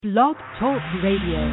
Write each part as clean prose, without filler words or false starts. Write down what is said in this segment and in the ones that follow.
Blog Talk Radio.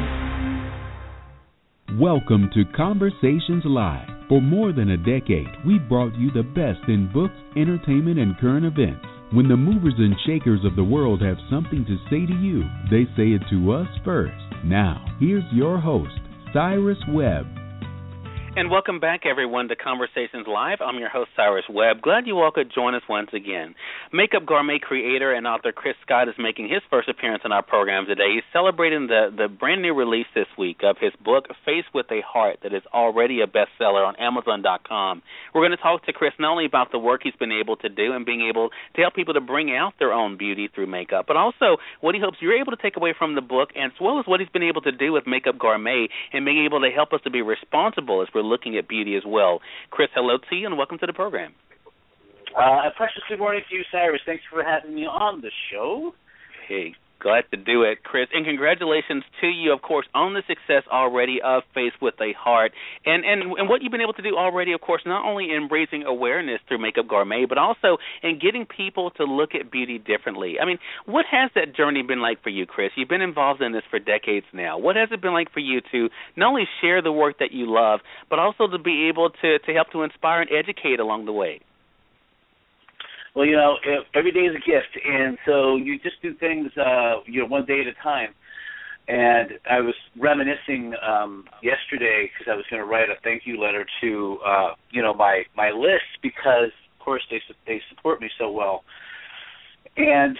Welcome to Conversations Live. For more than a decade, we've brought you the best in books, entertainment, and current events. When the movers and shakers of the world have something to say to you, they say it to us first. Now, here's your host, Cyrus Webb. And welcome back, everyone, to Conversations Live. I'm your host, Cyrus Webb. Glad you all could join us once again. Makeup Gourmet creator and author Chris Scott is making his first appearance on our program today. He's celebrating the brand new release this week of his book, Face with a Heart, that is already a bestseller on Amazon.com. We're going to talk to Chris not only about the work he's been able to do and being able to help people to bring out their own beauty through makeup, but also what he hopes you're able to take away from the book, as well as what he's been able to do with Makeup Gourmet and being able to help us to be responsible as we're looking at beauty as well. Chris, hello to you and welcome to the program. A precious good morning to you, Cyrus. Thanks for having me on the show. Hey, glad to do it, Chris. And congratulations to you, of course, on the success already of Face with a Heart and what you've been able to do already, of course, not only in raising awareness through Makeup Gourmet, but also in getting people to look at beauty differently. I mean, what has that journey been like for you, Chris? You've been involved in this for decades now. What has it been like for you to not only share the work that you love, but also to be able to help to inspire and educate along the way? Well, you know, every day is a gift, and so you just do things, one day at a time. And I was reminiscing yesterday because I was going to write a thank you letter to, my list because, of course, they support me so well. And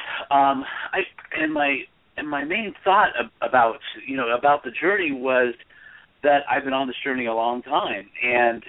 my main thought about the journey was that I've been on this journey a long time, and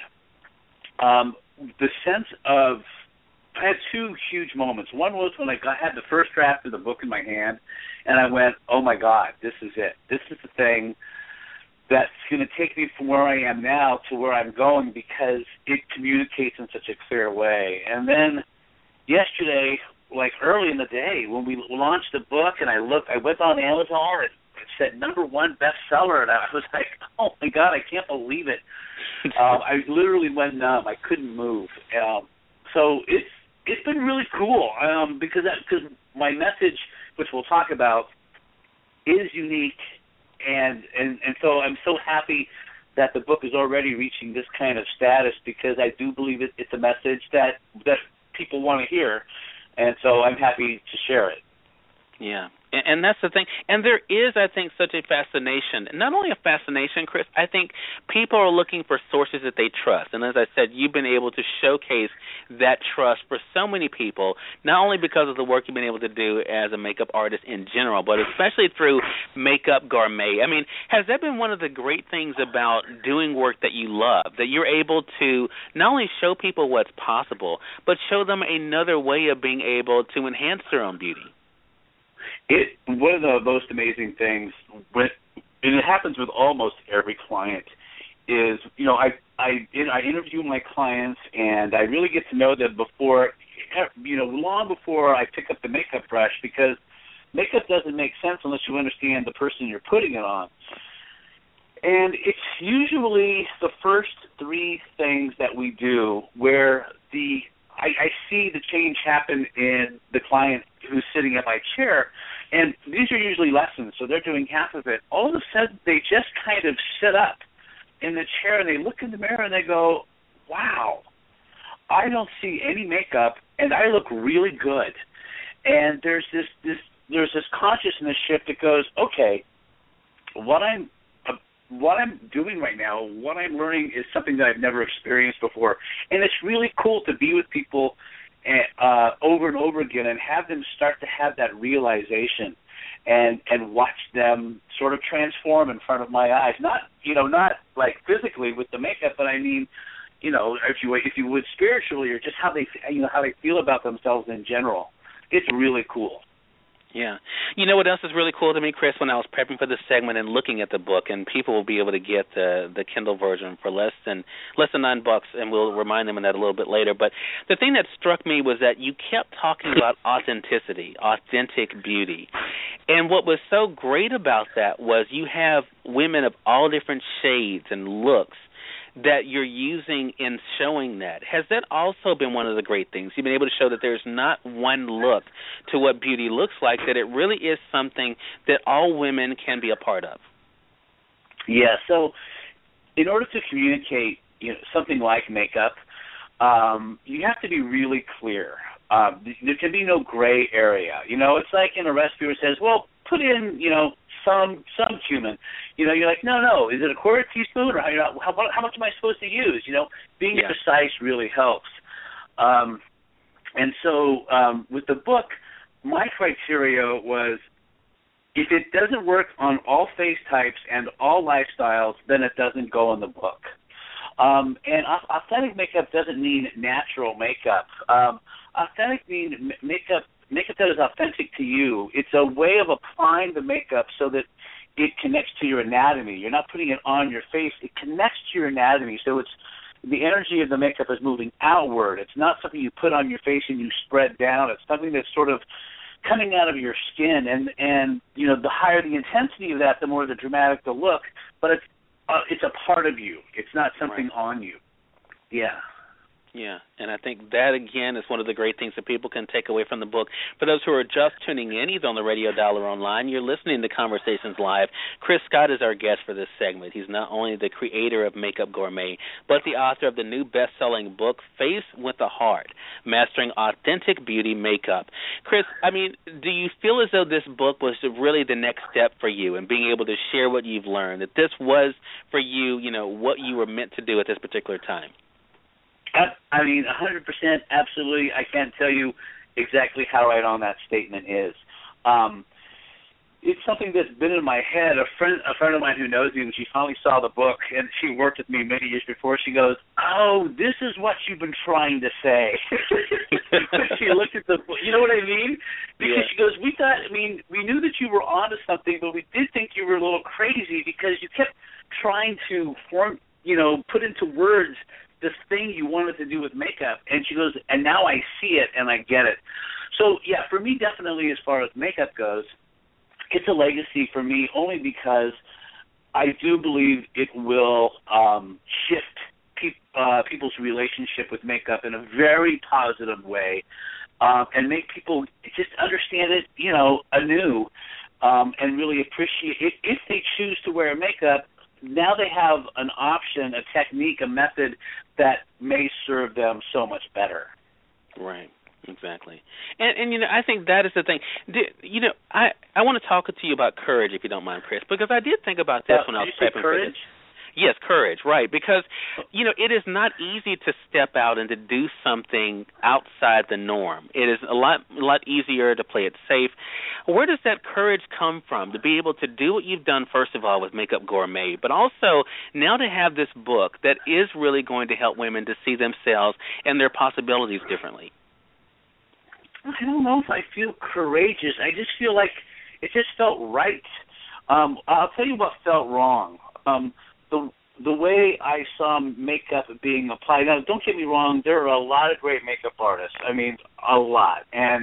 the sense of I had two huge moments. One was when I had the first draft of the book in my hand, and I went, oh, my God, this is it. This is the thing that's going to take me from where I am now to where I'm going because it communicates in such a clear way. And then yesterday, like early in the day, when we launched the book and I went on Amazon and it said #1 bestseller, and I was like, oh, my God, I can't believe it. I literally went numb. I couldn't move. So it's been really cool because my message, which we'll talk about, is unique, and so I'm so happy that the book is already reaching this kind of status because I do believe it's a message that people want to hear, and so I'm happy to share it. Yeah. And that's the thing. And there is, I think, such a fascination. Not only a fascination, Chris, I think people are looking for sources that they trust. And as I said, you've been able to showcase that trust for so many people, not only because of the work you've been able to do as a makeup artist in general, but especially through Makeup Gourmet. I mean, has that been one of the great things about doing work that you love, that you're able to not only show people what's possible, but show them another way of being able to enhance their own beauty? One of the most amazing things, and it happens with almost every client, is I interview my clients and I really get to know them before, long before I pick up the makeup brush, because makeup doesn't make sense unless you understand the person you're putting it on. And it's usually the first three things that we do where I see the change happen in the client who's sitting in my chair, and these are usually lessons, so they're doing half of it. All of a sudden, they just kind of sit up in the chair, and they look in the mirror, and they go, wow, I don't see any makeup, and I look really good. And there's this consciousness shift that goes, okay, what I'm doing right now, what I'm learning is something that I've never experienced before. And it's really cool to be with people over and over again and have them start to have that realization and watch them sort of transform in front of my eyes. Not like physically with the makeup, but I mean, if you would spiritually, or just how they feel about themselves in general. It's really cool. Yeah. You know what else is really cool to me, Chris, when I was prepping for this segment and looking at the book, and people will be able to get the Kindle version for less than $9, and we'll remind them of that a little bit later. But the thing that struck me was that you kept talking about authenticity, authentic beauty. And what was so great about that was you have women of all different shades and looks that you're using in showing that. Has that also been one of the great things? You've been able to show that there's not one look to what beauty looks like, that it really is something that all women can be a part of. Yeah, so in order to communicate something like makeup, you have to be really clear. There can be no gray area. It's like in a recipe where it says, well, put in, some cumin. You're like, no. Is it a quarter teaspoon, or how much am I supposed to use? Being precise really helps. And so with the book, my criteria was, if it doesn't work on all face types and all lifestyles, then it doesn't go in the book. And authentic makeup doesn't mean natural makeup. Authentic means makeup that is authentic to you. It's a way of applying the makeup so that it connects to your anatomy. You're not putting it on your face. It connects to your anatomy. So it's the energy of the makeup is moving outward. It's not something you put on your face and you spread down. It's something that's sort of coming out of your skin. And the higher the intensity of that, the more the dramatic the look. But it's a part of you. It's not something on you. Yeah. Yeah, and I think that, again, is one of the great things that people can take away from the book. For those who are just tuning in, either on the radio dial or online, you're listening to Conversations Live. Chris Scott is our guest for this segment. He's not only the creator of Makeup Gourmet, but the author of the new best-selling book, Face with a Heart, Mastering Authentic Beauty Makeup. Chris, do you feel as though this book was really the next step for you in being able to share what you've learned, that this was, for you, what you were meant to do at this particular time? 100%, absolutely. I can't tell you exactly how right on that statement is. It's something that's been in my head. A friend of mine who knows me, when she finally saw the book, and she worked with me many years before, she goes, "Oh, this is what you've been trying to say." She looked at the book. You know what I mean? Because she goes, we knew that you were onto something, but we did think you were a little crazy because you kept trying to put into words this thing you wanted to do with makeup. And she goes, and now I see it and I get it. So, yeah, for me, definitely as far as makeup goes, it's a legacy for me only because I do believe it will shift people's relationship with makeup in a very positive way, and make people just understand it, anew, and really appreciate it. If they choose to wear makeup, now they have an option, a technique, a method that may serve them so much better. Right, exactly. And I think that is the thing. I want to talk to you about courage, if you don't mind, Chris, because I did think about this when I was prepping for this. Yes, courage, right, because, it is not easy to step out and to do something outside the norm. It is a lot easier to play it safe. Where does that courage come from, to be able to do what you've done, first of all, with Makeup Gourmet, but also now to have this book that is really going to help women to see themselves and their possibilities differently? I don't know if I feel courageous. I just feel like it just felt right. I'll tell you what felt wrong. The way I saw makeup being applied. Now, don't get me wrong. There are a lot of great makeup artists. A lot, and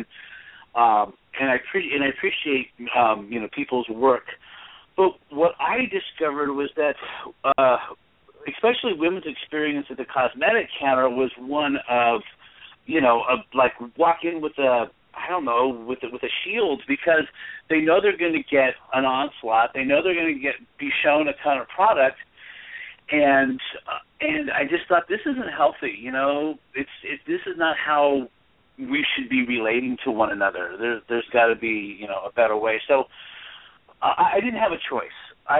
I appreciate people's work. But what I discovered was that, especially women's experience at the cosmetic counter was one of like walking with a shield, because they know they're going to get an onslaught. They know they're going to be shown a ton of product. And I just thought, this isn't healthy, this is not how we should be relating to one another. There's got to be, a better way. So I didn't have a choice.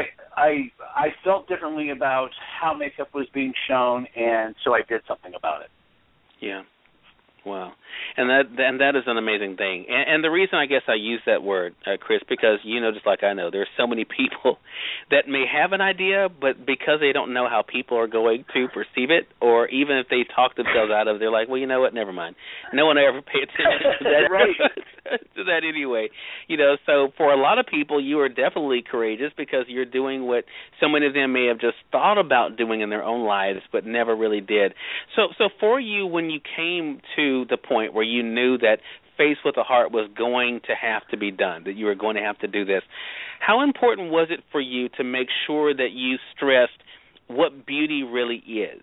I felt differently about how makeup was being shown, and so I did something about it. Yeah. Wow. And that is an amazing thing. And the reason I guess I use that word, Chris, because just like I know, there's so many people that may have an idea, but because they don't know how people are going to perceive it, or even if they talk themselves out of it, they're like, well, you know what, never mind. No one ever pay attention to that, right. to that anyway. So for a lot of people, you are definitely courageous because you're doing what so many of them may have just thought about doing in their own lives, but never really did. So for you, when you came to the point where you knew that Face with a Heart was going to have to be done, that you were going to have to do this, how important was it for you to make sure that you stressed what beauty really is?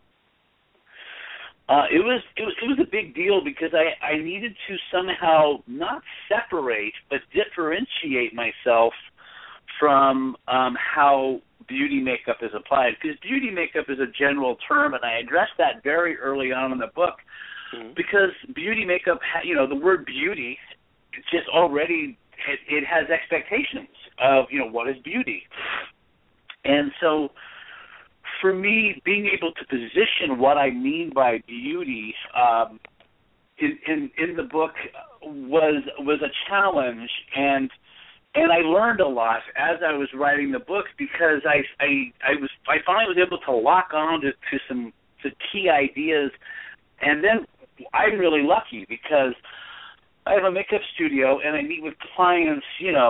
It was a big deal because I needed to somehow not separate but differentiate myself from how beauty makeup is applied, because beauty makeup is a general term, and I addressed that very early on in the book. Because beauty makeup, the word beauty, it's just already it has expectations of what is beauty, and so for me, being able to position what I mean by beauty in the book was a challenge, and I learned a lot as I was writing the book, because I finally was able to lock on to some key ideas. And then I'm really lucky because I have a makeup studio and I meet with clients,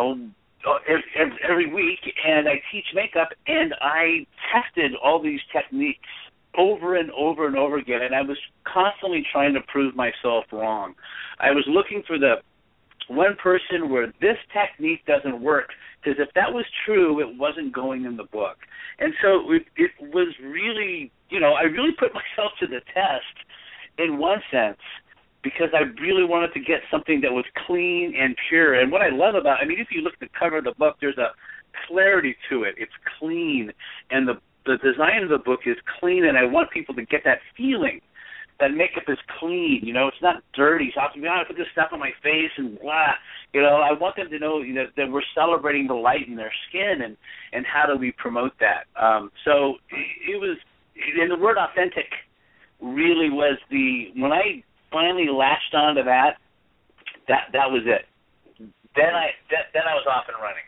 every week, and I teach makeup, and I tested all these techniques over and over and over again, and I was constantly trying to prove myself wrong. I was looking for the one person where this technique doesn't work, because if that was true, it wasn't going in the book. And so it was really, I really put myself to the test in one sense, because I really wanted to get something that was clean and pure. And what I love about, if you look at the cover of the book, there's a clarity to it. It's clean, and the design of the book is clean, and I want people to get that feeling that makeup is clean. It's not dirty. So I put this stuff on my face and blah. I want them to know that we're celebrating the light in their skin, and how do we promote that. So it was, and the word authentic really was when I finally latched onto that was it. Then I was off and running.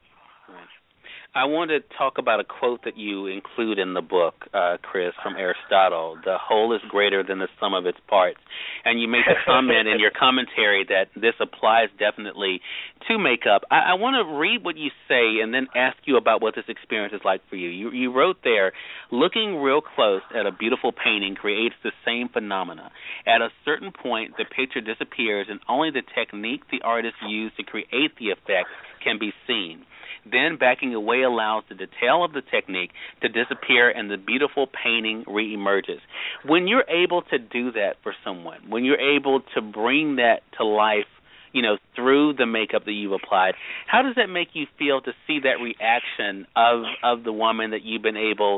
I want to talk about a quote that you include in the book, Chris, from Aristotle. The whole is greater than the sum of its parts. And you make a comment in your commentary that this applies definitely to makeup. I want to read what you say and then ask you about what this experience is like for you. You wrote there, looking real close at a beautiful painting creates the same phenomena. At a certain point, the picture disappears, and only the technique the artist used to create the effect can be seen. Then backing away allows the detail of the technique to disappear and the beautiful painting reemerges. When you're able to do that for someone, when you're able to bring that to life, through the makeup that you've applied, how does that make you feel to see that reaction of the woman that you've been able,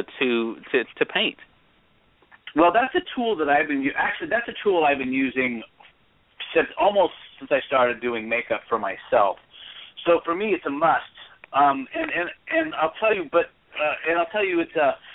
to paint? Well, that's a tool that I've been using since I started doing makeup for myself. So for me, it's a must, and I'll tell you. It's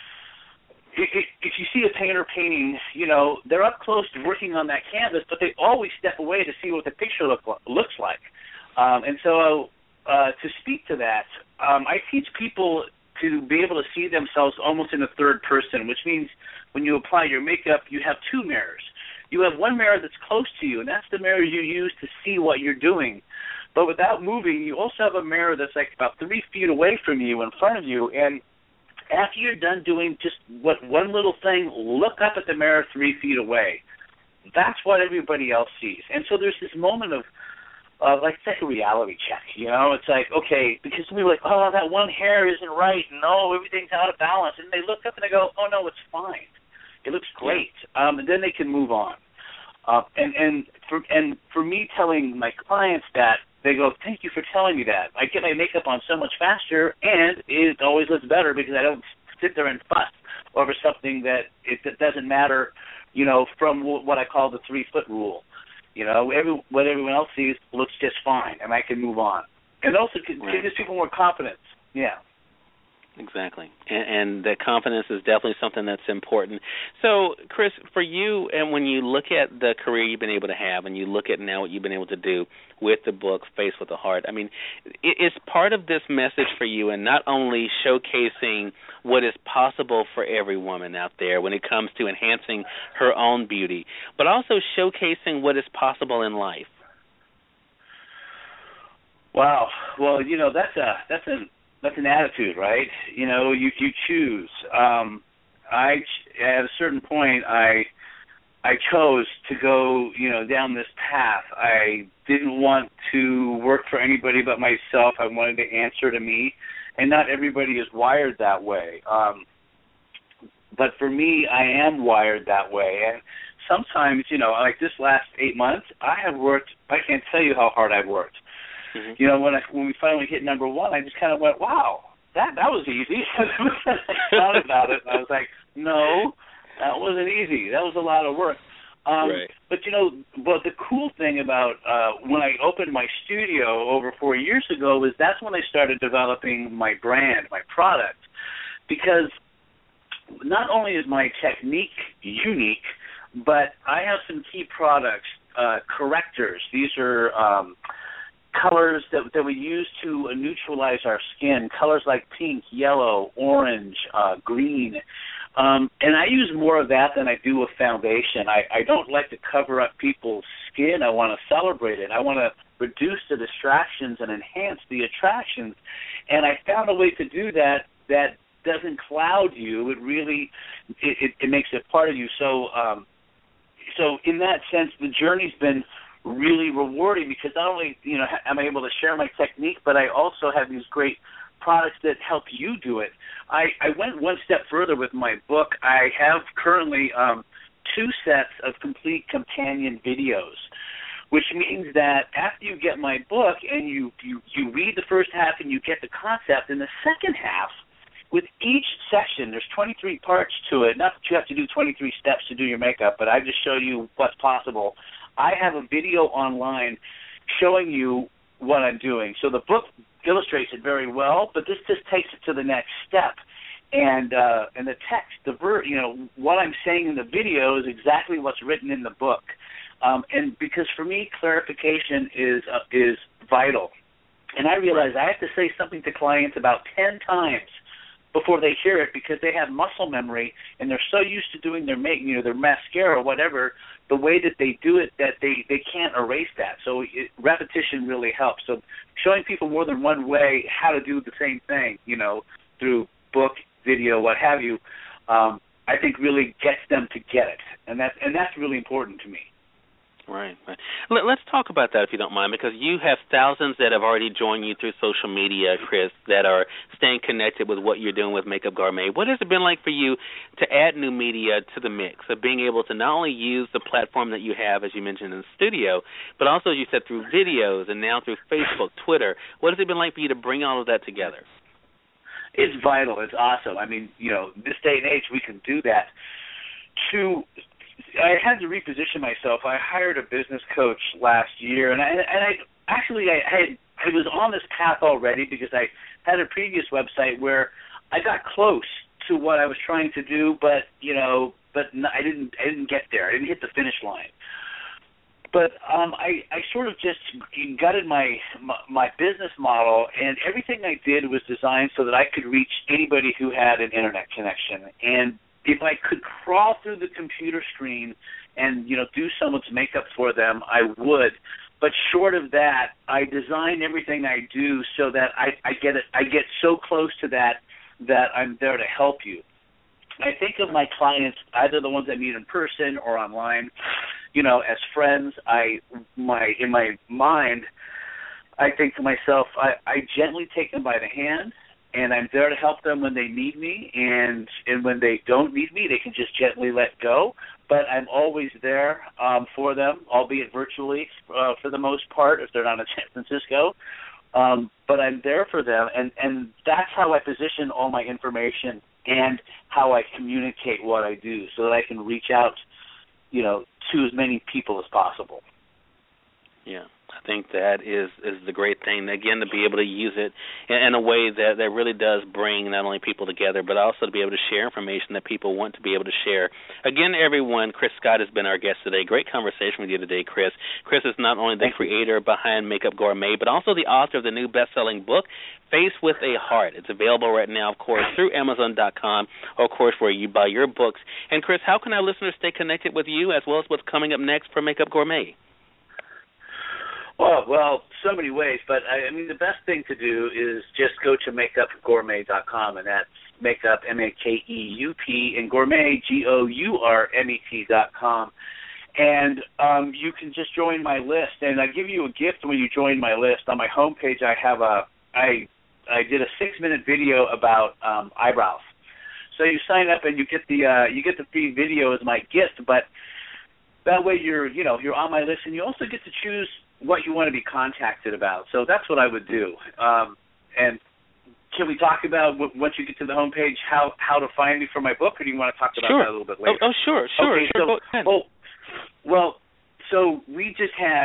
if you see a painter painting, they're up close working on that canvas, but they always step away to see what the picture looks like. And so to speak to that, I teach people to be able to see themselves almost in a third person, which means when you apply your makeup, you have two mirrors. You have one mirror that's close to you, and that's the mirror you use to see what you're doing. But without moving, you also have a mirror that's like about 3 feet away from you, in front of you. And after you're done doing just one little thing, look up at the mirror 3 feet away. That's what everybody else sees. And so there's this moment of like, it's like a reality check, It's like, okay, because we're like, oh, that one hair isn't right. No, everything's out of balance. And they look up and they go, oh, no, it's fine. It looks great. And then they can move on. And for me telling my clients that, they go, thank you for telling me that. I get my makeup on so much faster, and it always looks better because I don't sit there and fuss over something that it doesn't matter, from what I call the 3-foot rule. What everyone else sees looks just fine, and I can move on. And also it gives people more confidence. Yeah. Exactly. And that confidence is definitely something that's important. So, Chris, for you, and when you look at the career you've been able to have and you look at now what you've been able to do with the book, Face with the Heart, it's part of this message for you, and not only showcasing what is possible for every woman out there when it comes to enhancing her own beauty, but also showcasing what is possible in life. Wow. Well, that's an attitude, right? You choose. At a certain point, I chose to go, down this path. I didn't want to work for anybody but myself. I wanted to answer to me, and not everybody is wired that way. but for me, I am wired that way. And sometimes, like this last 8 months, I can't tell you how hard I've worked. Mm-hmm. When we finally hit number one, I just kind of went, wow, that was easy. I thought about it, and I was like, no, that wasn't easy. That was a lot of work. Right. But the cool thing about when I opened my studio over 4 years ago was that's when I started developing my brand, my product, because not only is my technique unique, but I have some key products, correctors. These are colors that we use to neutralize our skin, colors like pink, yellow, orange, green. And I use more of that than I do a foundation. I don't like to cover up people's skin. I want to celebrate it. I want to reduce the distractions and enhance the attractions. And I found a way to do that doesn't cloud you. It really it makes it part of you. So in that sense, the journey's been really rewarding because not only am I able to share my technique, but I also have these great products that help you do it. I went one step further with my book. I have currently 2 sets of complete companion videos, which means that after you get my book and you read the first half and you get the concept, in the second half, with each session, there's 23 parts to it. Not that you have to do 23 steps to do your makeup, but I just showed you what's possible. I have a video online showing you what I'm doing. So the book illustrates it very well, but this just takes it to the next step. And the text, what I'm saying in the video is exactly what's written in the book. And because for me, clarification is vital. And I realize I have to say something to clients about 10 times before they hear it because they have muscle memory and they're so used to doing their their mascara or whatever, the way that they do it that they can't erase that. So repetition really helps. So showing people more than one way how to do the same thing, through book, video, what have you, I think really gets them to get it. And that's really important to me. Right. Let's talk about that if you don't mind, because you have thousands that have already joined you through social media, Chris, that are staying connected with what you're doing with Makeup Gourmet. What has it been like for you to add new media to the mix, of being able to not only use the platform that you have, as you mentioned, in the studio, but also, as you said, through videos and now through Facebook, Twitter? What has it been like for you to bring all of that together? It's vital. It's awesome. I mean, this day and age, we can do that. I had to reposition myself. I hired a business coach last year, and I was on this path already because I had a previous website where I got close to what I was trying to do, but I didn't get there. I didn't hit the finish line. But I sort of just gutted my business model, and everything I did was designed so that I could reach anybody who had an internet connection. And if I could crawl through the computer screen and, do someone's makeup for them, I would. But short of that, I design everything I do so that I get so close to that I'm there to help you. I think of my clients, either the ones I meet in person or online, as friends. In my mind, I think to myself, I gently take them by the hand, and I'm there to help them when they need me, and when they don't need me, they can just gently let go. But I'm always there for them, albeit virtually for the most part, if they're not in San Francisco. But I'm there for them, and that's how I position all my information and how I communicate what I do so that I can reach out, to as many people as possible. Yeah. I think that is the great thing, again, to be able to use it in a way that really does bring not only people together, but also to be able to share information that people want to be able to share. Again, everyone, Chris Scott has been our guest today. Great conversation with you today, Chris. Chris is not only the creator behind Makeup Gourmet, but also the author of the new best-selling book, Face with a Heart. It's available right now, of course, through Amazon.com, or, of course, where you buy your books. And, Chris, how can our listeners stay connected with you as well as what's coming up next for Makeup Gourmet? Well, so many ways, but the best thing to do is just go to makeupgourmet.com, and that's makeup, M-A-K-E-U-P, and gourmet, Gourmet.com. And you can just join my list, and I give you a gift when you join my list. On my homepage, I did a 6-minute video about eyebrows. So you sign up and you get the free video as my gift, but that way you're on my list, and you also get to choose what you want to be contacted about. So that's what I would do. And can we talk about, once you get to the homepage, how to find me for my book, or do you want to talk about that a little bit later? Sure. Okay, so we just had,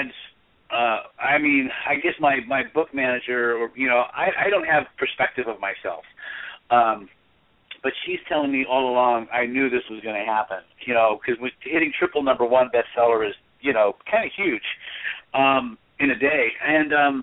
I guess my book manager, or I don't have perspective of myself, but she's telling me all along I knew this was going to happen, because hitting triple #1 bestseller is, kind of huge in a day. And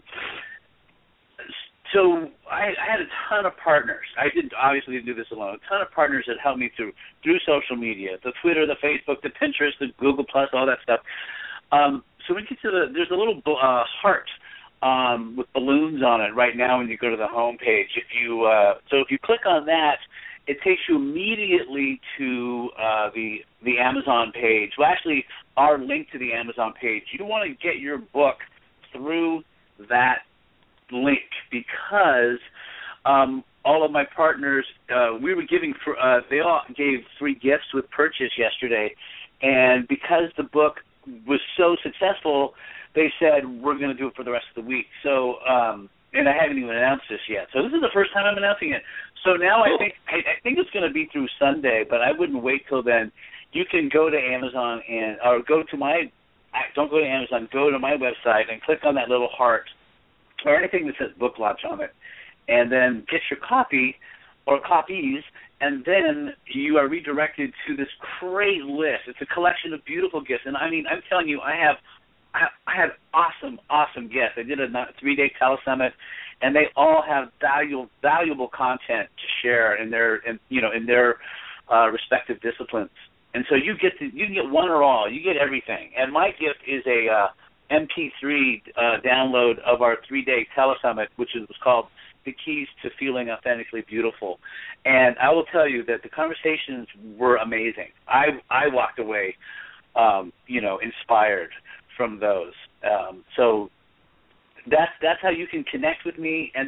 so I had a ton of partners. I didn't do this alone. A ton of partners that helped me through social media, the Twitter, the Facebook, the Pinterest, the Google Plus, all that stuff. So we get to there's a little heart with balloons on it right now when you go to the home page. If you click on that, it takes you immediately to the Amazon page. Well, actually, our link to the Amazon page. You want to get your book through that link, because all of my partners, we were giving they all gave free gifts with purchase yesterday, and because the book was so successful, they said we're going to do it for the rest of the week. So, and I haven't even announced this yet. So this is the first time I'm announcing it. So now I think it's going to be through Sunday, but I wouldn't wait till then. You can go to Amazon don't go to Amazon, go to my website and click on that little heart or anything that says book launch on it, and then get your copy or copies, and then you are redirected to this great list. It's a collection of beautiful gifts, and I'm telling you, I had awesome guests. I did a 3-day telesummit, and they all have valuable content to share in their respective disciplines. And so you can get one or all. You get everything. And my gift is a MP3 download of our 3-day telesummit, which was called The Keys to Feeling Authentically Beautiful. And I will tell you that the conversations were amazing. I walked away, inspired from those. So that's how you can connect with me, and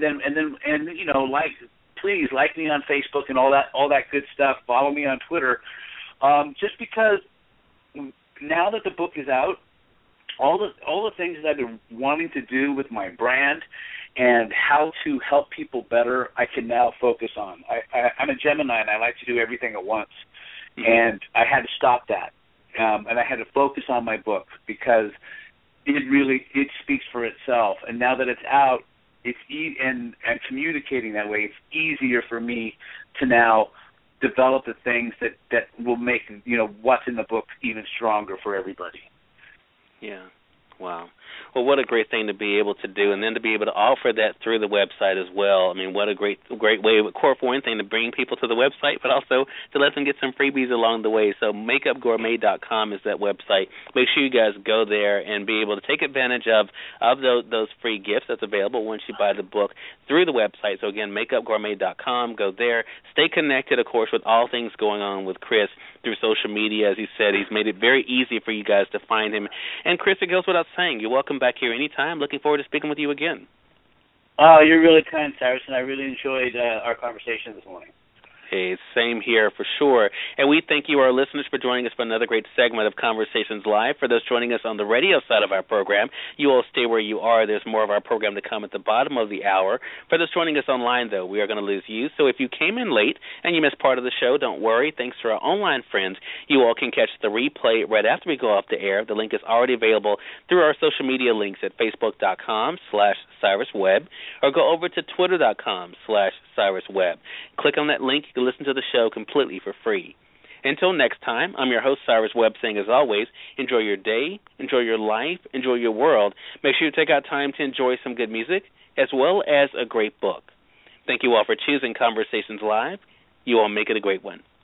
please like me on Facebook and all that good stuff. Follow me on Twitter, just because now that the book is out, all the things that I've been wanting to do with my brand and how to help people better, I can now focus on. I'm a Gemini, and I like to do everything at once, and I had to stop that, and I had to focus on my book, because it speaks for itself. And now that it's out, and communicating that way, it's easier for me to now develop the things that will make what's in the book even stronger for everybody. Yeah. Wow. Well, what a great thing to be able to do, and then to be able to offer that through the website as well. I mean, what a great way, for one thing, to bring people to the website, but also to let them get some freebies along the way. So makeupgourmet.com is that website. Make sure you guys go there and be able to take advantage of those free gifts that's available once you buy the book through the website. So, again, makeupgourmet.com. Go there. Stay connected, of course, with all things going on with Chris through social media. As he said, he's made it very easy for you guys to find him. And, Chris, it goes without saying, you're welcome back here anytime. Looking forward to speaking with you again. Oh, you're really kind, Cyrus, and I really enjoyed our conversation this morning. Hey, same here for sure. And we thank you, our listeners, for joining us for another great segment of Conversations Live. For those joining us on the radio side of our program, you all stay where you are. There's more of our program to come at the bottom of the hour. For those joining us online, though, we are going to lose you. So if you came in late and you missed part of the show, don't worry. Thanks to our online friends, you all can catch the replay right after we go off the air. The link is already available through our social media links at facebook.com/CyrusWebb, or go over to twitter.com/CyrusWebb. Click on that link. You can listen to the show completely for free. Until next time, I'm your host, Cyrus Webb, saying, as always, enjoy your day, enjoy your life, enjoy your world. Make sure you take out time to enjoy some good music as well as a great book. Thank you all for choosing Conversations Live. You all make it a great one.